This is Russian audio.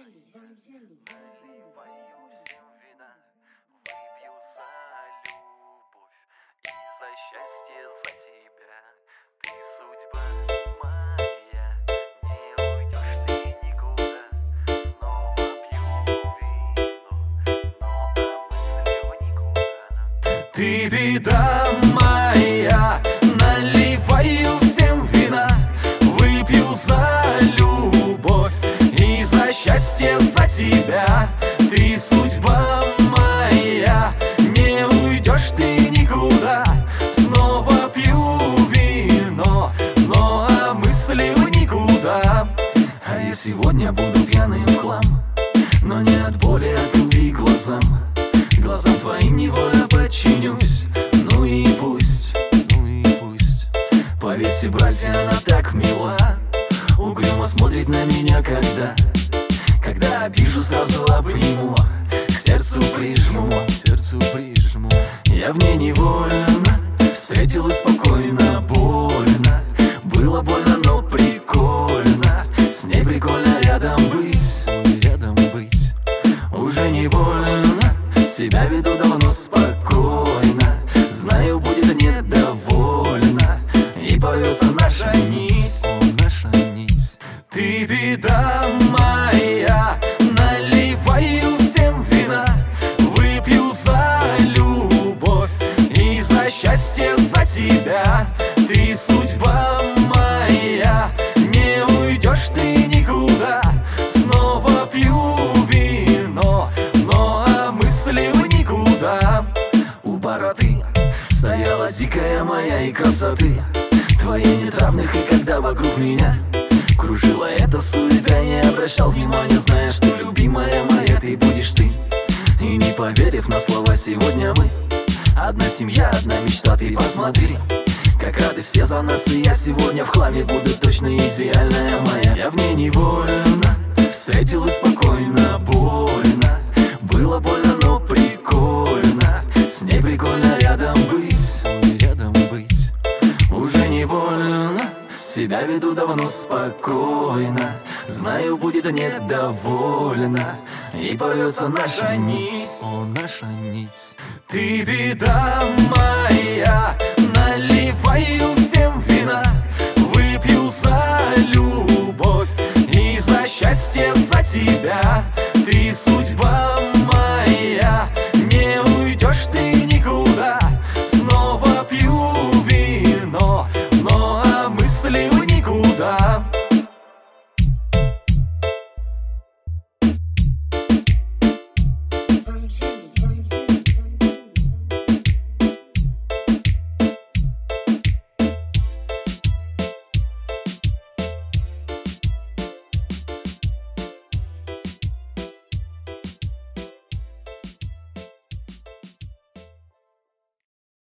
За счастье, за тебя, ты судьба моя, не уйдешь ты никуда. Снова пью вино, но мысли в никуда. Ты беда моя, наливаю всем вина, выпью за любовь и за счастье, за тебя. Ты судьба моя, не уйдешь ты никуда. Снова пью вино, но мысли в никуда. А я сегодня буду пьяным в хлам, но не от боли, от любви к глазам. Глазам твоим невольно подчинюсь. Ну и пусть, поверьте, братья, она так мила. Угрюмо смотрит на меня, когда обижу, сразу обниму, к сердцу прижму. Я в ней невольно встретил и спокойно, больно. Было больно, но прикольно. С ней прикольно рядом быть. Уже не больно, себя веду давно спокойно. Знаю, будет недовольна и порвется наша нить. Ты беда моя, наливаю всем вина, выпью за любовь и за счастье, за тебя. Ты судьба моя, не уйдешь ты никуда. Снова пью вино, но мысли в никуда. У бороды стояла дикая моя и красоты твоей нет равных, и когда вокруг меня кружила эта суета, не обращал внимания, зная, что любимая моя ты будешь ты. И не поверив на слова, сегодня мы одна семья, одна мечта. Ты посмотри, как рады все за нас, и я сегодня в хламе буду точно идеальная моя. Я в ней невольно встретил и спокойно, больно. Было больно, но прикольно. С ней прикольно рядом быть. Уже не больно, себя веду давно спокойно. Знаю, будет недовольна и порвется наша нить. Ты беда моя, наливаю всем вина,